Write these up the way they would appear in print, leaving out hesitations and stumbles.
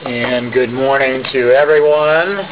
And good morning to everyone.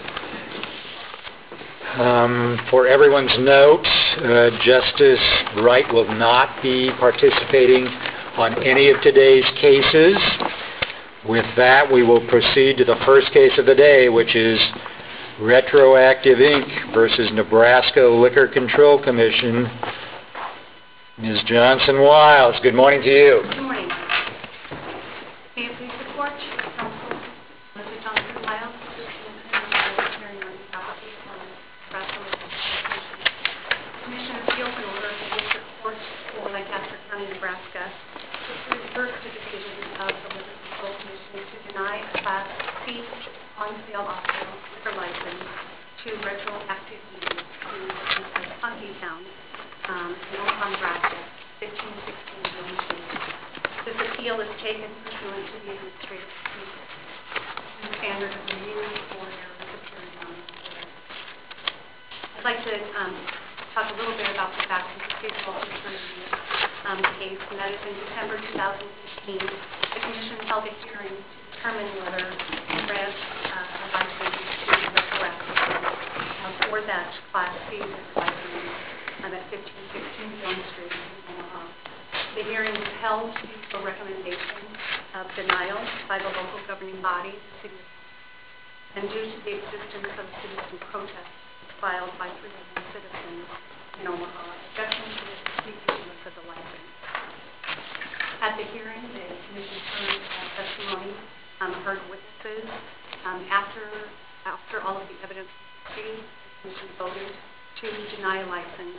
For everyone's note, Justice Wright will not be participating on any of today's cases. With that, we will proceed to the first case of the day, which is Retroactive Inc. versus Nebraska Liquor Control Commission. Ms. Johnson-Wiles, good morning to you. Good morning. May it please the Court, Counsel, Mr. Johnson-Wiles, hearing on the application for Nebraska Liquor Control Commission. The Commission appeals an order of the District Court for Lancaster County, Nebraska, to reverse the decision of the Liquor Control Commission to deny a Class C on-sale off-sale liquor license to Retroactive Inc. to Funky Town in Omaha, Nebraska, 1516 William Street. This appeal is taken pursuant to the Administrative Procedure and Standard of Review for errors appearing on the order. I'd like to talk a little bit about the facts and procedural history of the case, and that is in December 2015, the Commission held a hearing to determine whether to grant a license to Retroactive for that Class C license at 1516 William Street in Omaha. The hearing was held due to a recommendation of denial by the local governing body, the City of Omaha, and due to the existence of a citizen protest filed by 3 citizens in Omaha objecting to the issuance of the license. At the hearing, the Commission heard testimony, heard witnesses. After all of the evidence was received, the Commission voted to deny a license.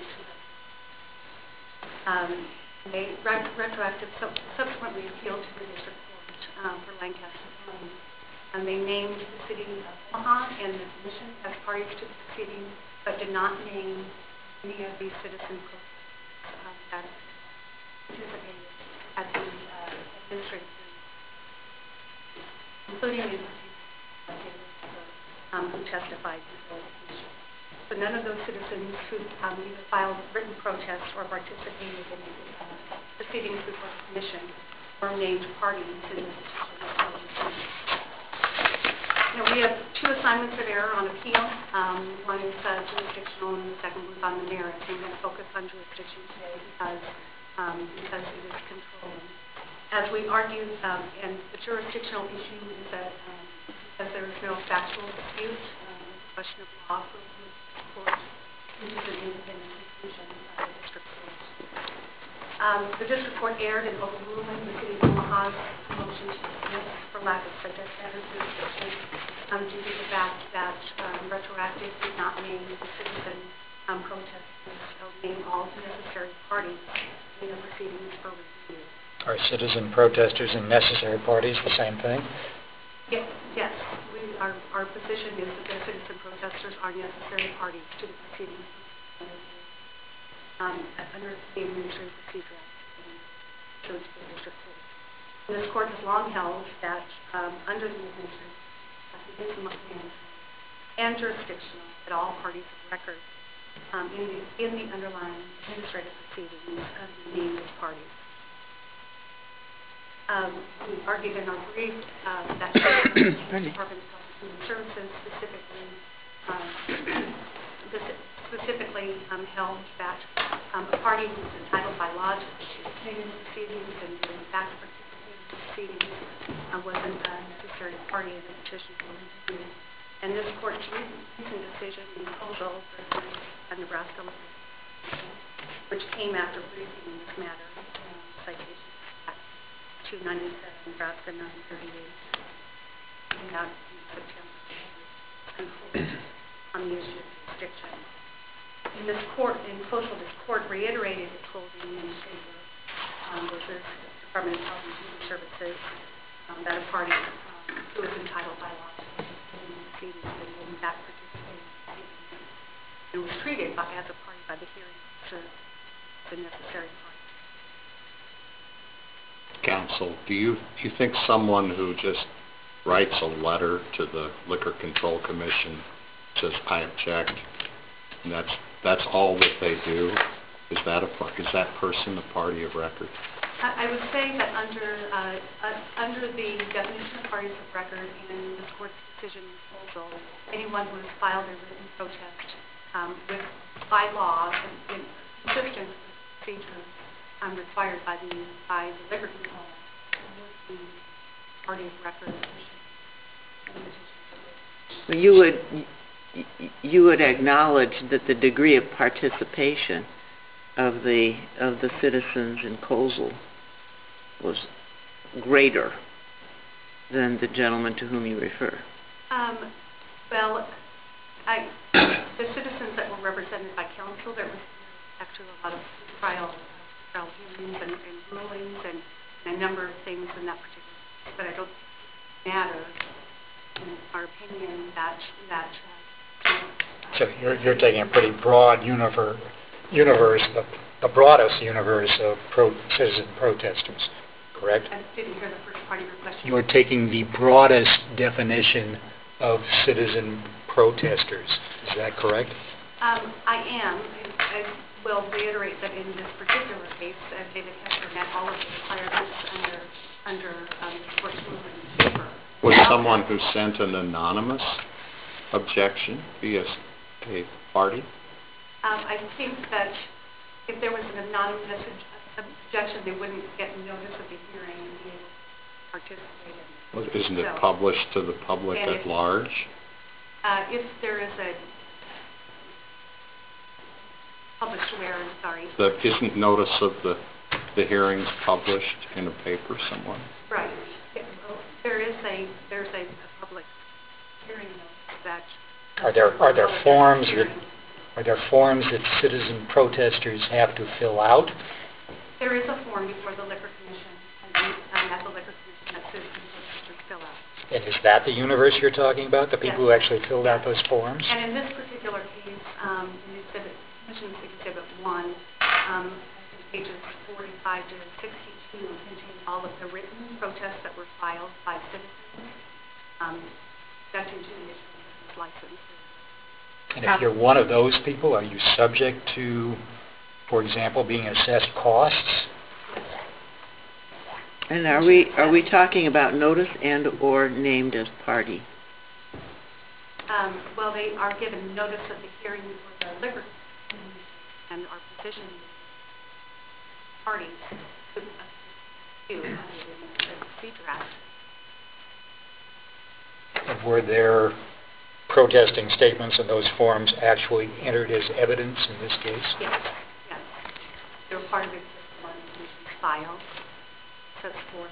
Retroactive subsequently appealed to the District Court for Lancaster County, and they named the City of Omaha and the Commission as parties to the proceeding, but did not name any of the citizen protests that participated at the administrative hearing, including the who testified before the Commission. So none of those citizens who either filed written protests or participated in the proceedings before the Commission were named parties in this petition. We have 2 assignments of error on appeal. One is jurisdictional and the second was on the merits. I'm going to focus on jurisdiction today because it is controlling. As we argued, and the jurisdictional issue is that because there is no factual dispute, the question of law for the Court is an independent conclusion of the District Court. The District Court erred in overruling the City of Omaha's motion to dismiss for lack of subject matter jurisdiction due to the fact that Retroactive did not name the citizen protesters or name all necessary parties in the proceedings for review. Are citizen protesters and necessary parties the same thing? Yes. Our position is that the citizen protesters are necessary parties to the proceedings under the Administrative Procedure Act to the District Court. And this Court has long held that under the Administrative Procedure and jurisdictional, that all parties of record in the underlying administrative proceedings are named as parties. We argued in our brief that the Department of Health and Human Services specifically held that a party who was entitled by law to participate in the proceedings and in fact participated in the proceedings wasn't a necessary party in the petition for review. And this Court's recent decision in Kozel versus Nebraska, which came after briefing in this matter, citation 297, Nebraska 938, came out in September, on the issue of jurisdiction. In this Court, in Kozel, this Court reiterated its holding in Schaefer versus Department of Health and Human Services that a party who is entitled by law to participate in the proceedings and in fact participated in the proceedings and was treated as a party by the hearing officer as a necessary party. Counsel, do you think someone who just writes a letter to the Liquor Control Commission, says I object, and that's all that they do, is that person a party of record? I would say that under the definition of parties of record in this court's decision proposal, anyone who has filed a written protest by law and consistent with procedures required by the liquor control would be party of record. You would acknowledge that the degree of participation of the citizens in Kozel was greater than the gentleman to whom you refer. Well, the citizens that were represented by counsel, there was actually a lot of trial hearings and rulings and a number of things in that particular case, but I don't think it matters in our opinion that So you're taking a pretty broad universe, the broadest universe of citizen protesters, correct? I didn't hear the first part of your question. You're taking the broadest definition of citizen protesters. Is that correct? I am. I will reiterate that in this particular case, David Hester met all of the requirements under this court's ruling. Was someone who sent an anonymous objection be a party? I think that if there was an anonymous objection, they wouldn't get notice of the hearing and be able to participate in it. Well, isn't it published to the public at large? If there is a published where, I'm sorry. Isn't notice of the hearings published in a paper somewhere? Right. There's a public hearing notice that. Are there forms that citizen protesters have to fill out? There is a form before the Liquor Commission, and at the Liquor Commission that citizen protesters fill out. And is that the universe you're talking about, the people who actually filled out those forms? And in this particular case, in Commission's Exhibit 1, pages 45 to 62 contain all of the written protests that were filed by citizens, objecting to the issuance of this license. And if you're one of those people, are you subject to, for example, being assessed costs? And are we talking about notice and or named as party? Well, they are given notice of the hearing before the Liquor Commission and are positioned parties to the Procedure Act. And were there protesting statements in those forms actually entered as evidence in this case? Yes. They were part of the Commission's file. Sets forth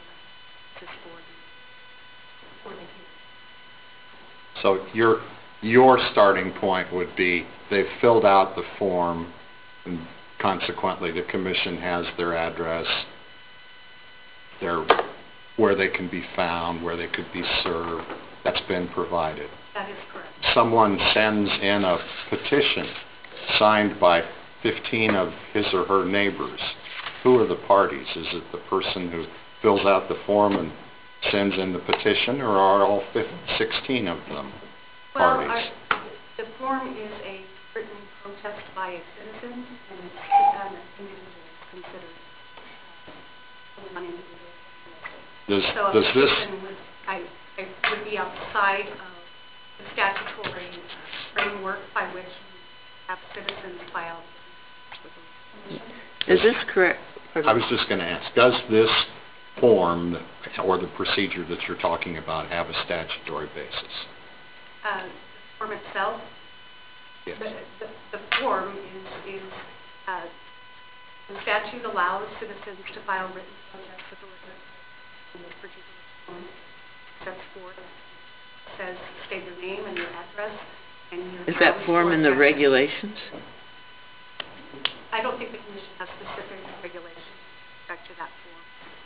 for the hearing. So your starting point would be they've filled out the form, and consequently the commission has their address, where they can be found, where they could be served. That's been provided. That is correct. Someone sends in a petition signed by 15 of his or her neighbors. Who are the parties? Is it the person who fills out the form and sends in the petition, or are all 16 of them parties? Well, the form is a written protest by a citizen, and an individual is considered one individual. So a petition would be outside of the statutory framework by which we have citizens file with the Commission. Is this correct? I was just going to ask, does this form or the procedure that you're talking about have a statutory basis? The form itself? Yes. The form is the statute allows citizens to file written protests with the Liquor Commission in this particular form. Sets forth, says state your name and your address. And your Is that form in the regulations? I don't think the Commission has specific regulations with respect to that form.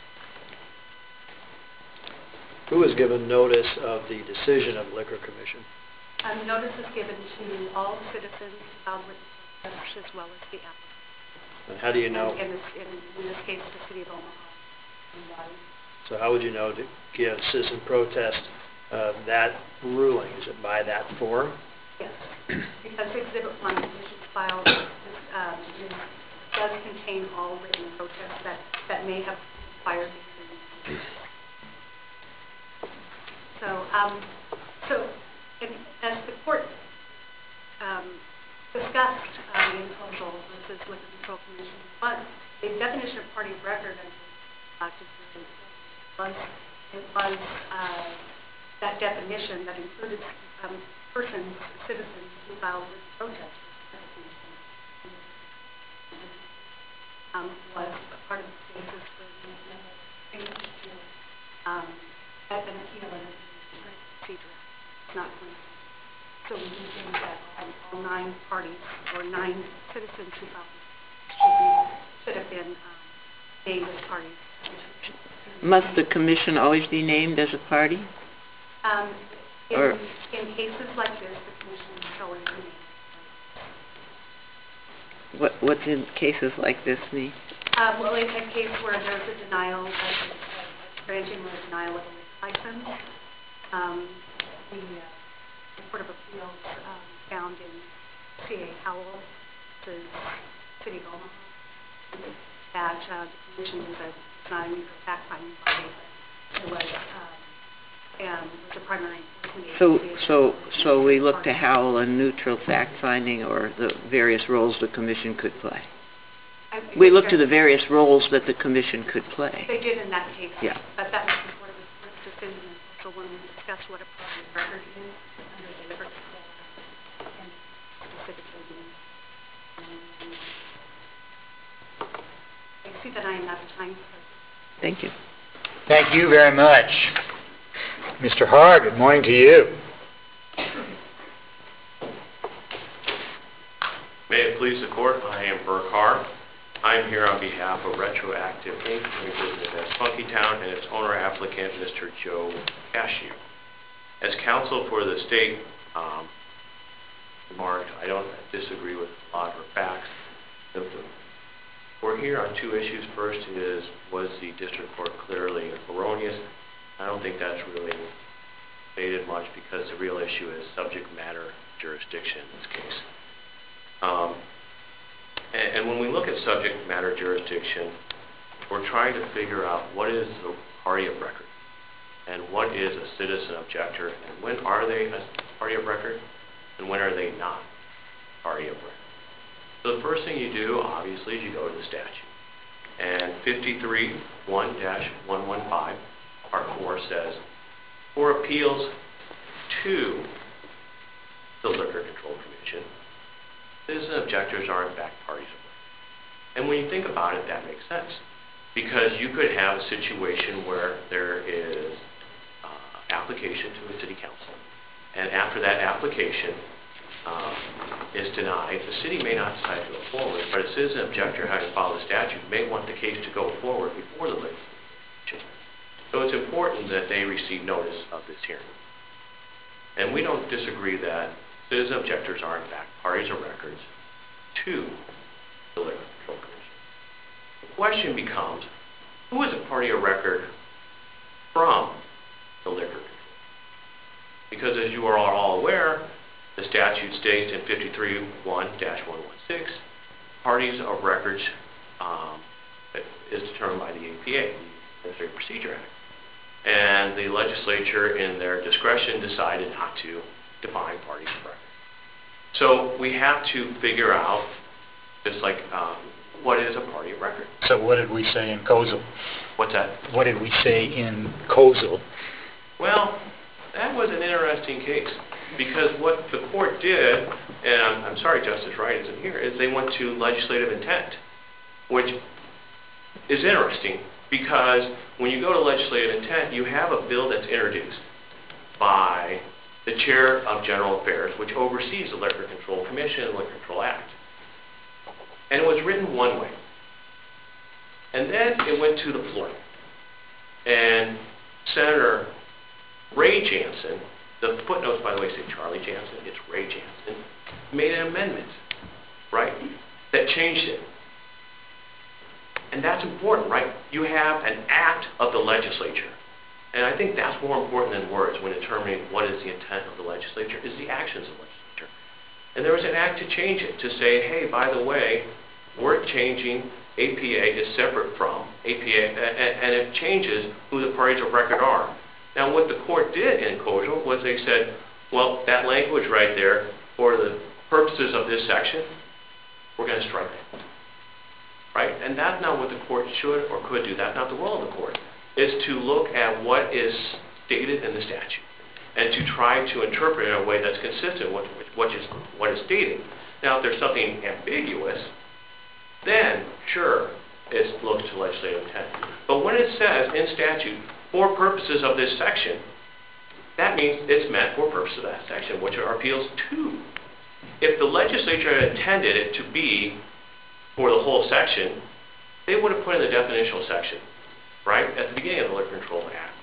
Who was given notice of the decision of Liquor Commission? Notice is given to all citizens who filed written protests as well as the applicant. And how do you know? In this case, the City of Omaha. So how would you know to give citizen protest that ruling? Is it by that form? Yes, because Exhibit 1, the Commission's file, does contain all written protests that may have required experience. As the court discussed in Kozel versus Liquor Control Commission, the definition of party of record was that definition that included persons, citizens who filed a protest was a part of the basis for the an appeal and procedure. It's not one. So we do think that all 9 parties or 9 citizens who filed should have been named as parties. Must the commission always be named as a party? In cases like this, the commission is always named. What's in cases like this mean? Well, in a case where there's a denial, granting or a denial of a license, the Court of Appeals found in C.A. Howell versus City of Omaha that the commission is not a neutral fact-finding body. It was a primary enforcement agency. So we look to Howell and neutral fact-finding or the various roles the commission could play. We look to the various roles that the commission could play. They did in that case. Yeah. But that was before the court's decision. So when we discussed what a party of record is under the Liquor Control Act and specifically, I see that I am out of time. Thank you. Thank you very much. Mr. Haar, good morning to you. May it please the court, I am Burke Haar. I am here on behalf of Retroactive Inc., doing business as Funkytown, and its owner applicant, Mr. Joe Cashew. As counsel for the state remarked, I don't disagree with a lot of her facts. We're here on 2 issues. First is, was the district court clearly erroneous? I don't think that's really debated much because the real issue is subject matter jurisdiction in this case. And when we look at subject matter jurisdiction, we're trying to figure out what is the party of record and what is a citizen objector and when are they a party of record and when are they not party of record. So the first thing you do, obviously, is you go to the statute. And 53-1-115, Part 4 says, for appeals to the Liquor Control Commission, citizen objectors are in fact parties of record. And when you think about it, that makes sense. Because you could have a situation where there is application to a city council. And after that application is denied, the city may not decide to go forward, but a citizen objector having followed the statute may want the case to go forward before the Liquor Commission. So it's important that they receive notice of this hearing. And we don't disagree that citizen objectors are in fact parties of records to the Liquor Control Commission. The question becomes, who is a party of record from the Liquor Control? Because as you are all aware, the statute states in 53-1-116, parties of records is determined by the APA, the Administrative Procedure Act. And the legislature, in their discretion, decided not to define parties of record. So we have to figure out, just like, what is a party of record? So what did we say in Kozel? What's that? What did we say in Kozel? Well, that was an interesting case. Because what the court did, and I'm sorry Justice Wright isn't here, is they went to legislative intent, which is interesting because when you go to legislative intent, you have a bill that's introduced by the Chair of General Affairs, which oversees the Liquor Control Commission and the Liquor Control Act. And it was written one way. And then it went to the floor. And Senator Ray Jansen, the footnotes, by the way, say Charlie Jansen, it's Ray Jansen, made an amendment, right, that changed it. And that's important, right? You have an act of the legislature. And I think that's more important than words when determining what is the intent of the legislature, is the actions of the legislature. And there was an act to change it, to say, hey, by the way, word changing APA is separate from APA, and it changes who the parties of record are. Now, what the court did in Kojal was they said, well, that language right there, for the purposes of this section, we're going to strike it. Right? And that's not what the court should or could do. That's not the role of the court. It's to look at what is stated in the statute and to try to interpret it in a way that's consistent with what is stated. Now, if there's something ambiguous, then sure, it looks to legislative intent. But when it says in statute, for purposes of this section, that means it's meant for purposes of that section, which are appeals to. If the legislature had intended it to be for the whole section, they would have put in the definitional section, right, at the beginning of the Liquor Control Act,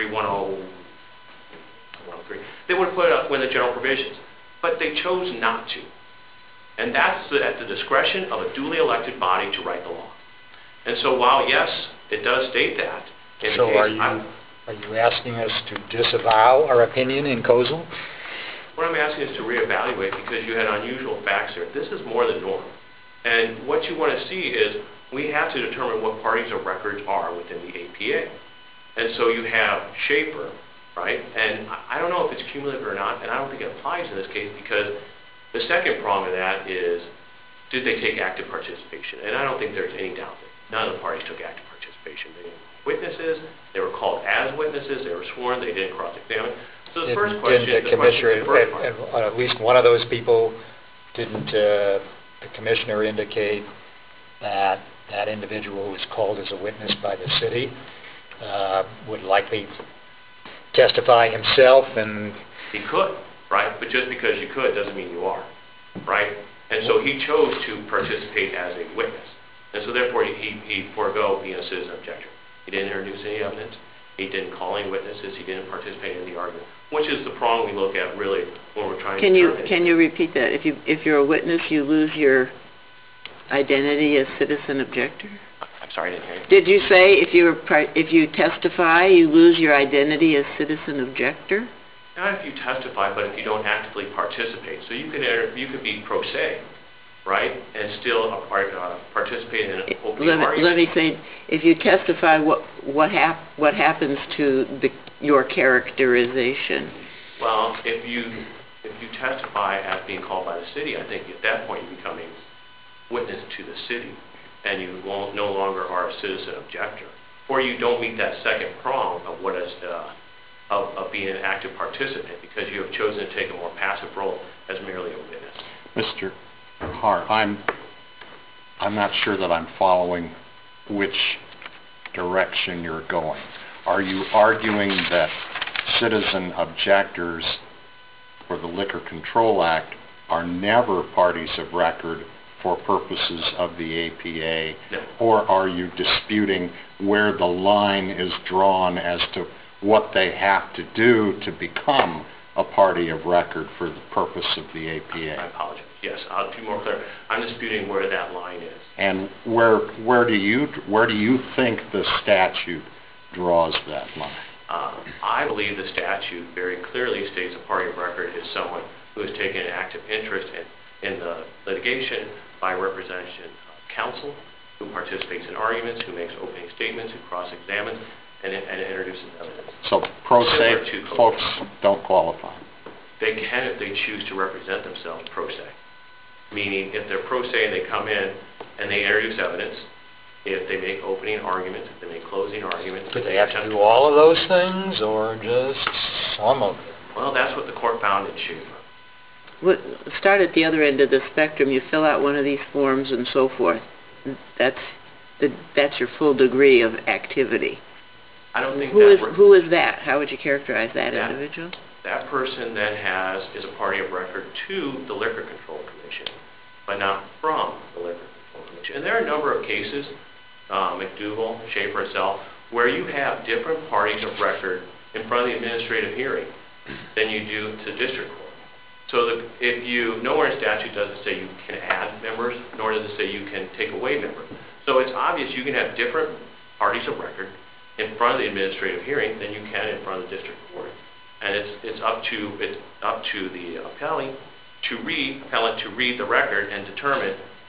53-103. They would have put it up in the general provisions, but they chose not to. And that's at the discretion of a duly elected body to write the law. And so while, yes, it does state that, in the So case, are you asking us to disavow our opinion in Kojal? what I'm asking is to reevaluate because you had unusual facts here. This is more than normal. And what you want to see is we have to determine what parties of records are within the APA. And so you have Schaefer, right? And I don't know if it's cumulative or not, and I don't think it applies in this case because the second prong of that is, did they take active participation? And I don't think there's any doubt that none of the parties took active participation. They were witnesses, they were called as witnesses, they were sworn, they didn't cross-examine. So the first question Didn't is the commissioner, at least one of those people, didn't the commissioner indicate that that individual who was called as a witness by the city would likely testify himself? And he could, right? But just because you could doesn't mean you are, right? And so he chose to participate as a witness. And so therefore he forego being a citizen objector. He didn't introduce any evidence. He didn't call any witnesses. He didn't participate in the argument, which is the prong we look at really when we're trying to determine. Can you repeat that? If you're a witness, you lose your identity as citizen objector? I'm sorry, I didn't hear you. Did you say if you testify, you lose your identity as citizen objector? Not if you testify, but if you don't actively participate. So you could be pro se, right, and still participate in an opening argument. Let me say, if you testify, what happens to your characterization? Well, if you testify as being called by the city, I think at that point you become a witness to the city, and you no longer are a citizen objector, or you don't meet that second prong of what is of being an active participant because you have chosen to take a more passive role as merely a witness. Mr. Hart, I'm not sure that I'm following which direction you're going. Are you arguing that citizen objectors for the Liquor Control Act are never parties of record for purposes of the APA? No. Or are you disputing where the line is drawn as to what they have to do to become a party of record for the purpose of the APA? I apologize. Yes, I'll be more clear. I'm disputing where that line is. And where do you think the statute draws that line? I believe the statute very clearly states a party of record is someone who has taken an active interest in the litigation by representation of counsel, who participates in arguments, who makes opening statements, who cross-examines, and introduces evidence. So pro se folks don't qualify? They can if they choose to represent themselves pro se. Meaning if they're pro se and they come in and they introduce evidence, if they make opening arguments, if they make closing arguments. Do they have to do all of those things or just some of them? Well, that's what the court found in Schaefer. Start at the other end of the spectrum. You fill out one of these forms and so forth. That's your full degree of activity. I don't think Who is that? How would you characterize that individual? That person then is a party of record to the Liquor Control Commission, but not from the Liquor Control Commission. And there are a number of cases, McDougall, Schaefer itself, where you have different parties of record in front of the administrative hearing than you do to district court. So nowhere in statute does it say you can add members, nor does it say you can take away members. So it's obvious you can have different parties of record in front of the administrative hearing than you can in front of the district court. And it's up to the appellant to read the record and determine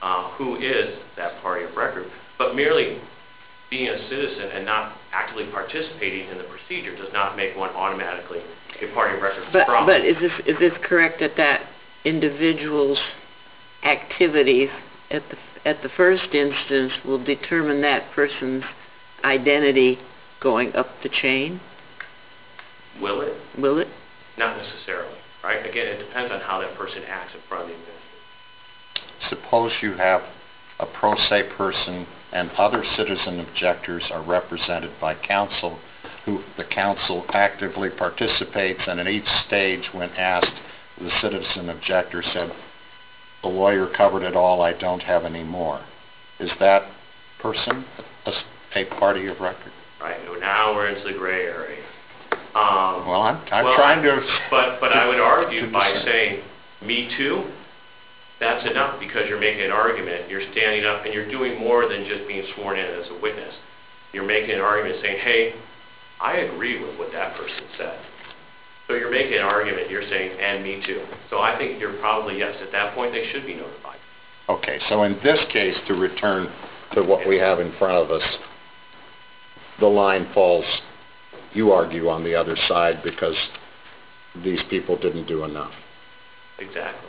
who is that party of record, but merely being a citizen and not actively participating in the procedure does not make one automatically a party of record. But is this correct that individual's activities at the first instance will determine that person's identity going up the chain? Will it? Will it? Not necessarily, right? Again, it depends on how that person acts in front of the administrator. Suppose you have a pro se person and other citizen objectors are represented by counsel, who the counsel actively participates, and at each stage when asked, the citizen objector said, the lawyer covered it all, I don't have any more. Is that person a party of record? Right, now we're into the gray area. Well, I'm trying to... But I would argue by saying, me too, that's enough, because you're making an argument, you're standing up, and you're doing more than just being sworn in as a witness. You're making an argument saying, hey, I agree with what that person said. So you're making an argument, you're saying, and me too. So I think you're probably, yes, at that point they should be notified. Okay, so in this case, to return to what we have in front of us, the line falls, you argue, on the other side because these people didn't do enough. Exactly.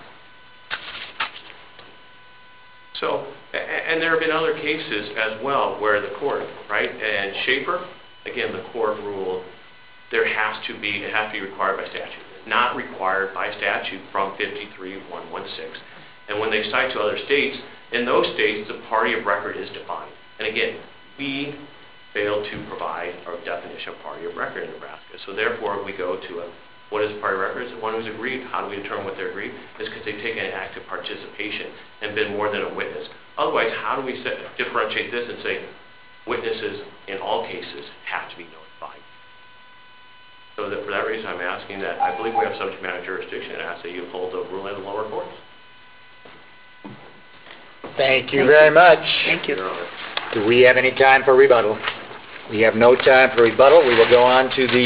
So, and there have been other cases as well where the court, right, and Schaefer, again, the court ruled it has to be required by statute. It's not required by statute from 53-116. And when they cite to other states, in those states, the party of record is defined. And again, we failed to provide a definition of party of record in Nebraska. So therefore, we go to what is party of record? It's the one who's aggrieved. How do we determine what they're aggrieved? It's because they've taken an active participation and been more than a witness. Otherwise, how do we differentiate this and say witnesses in all cases have to be notified? So that for that reason, I'm asking that I believe we have subject matter jurisdiction and ask that you uphold the ruling of the lower courts. Thank you very much. Thank you. Do we have any time for rebuttal? We have no time for rebuttal. We will go on to the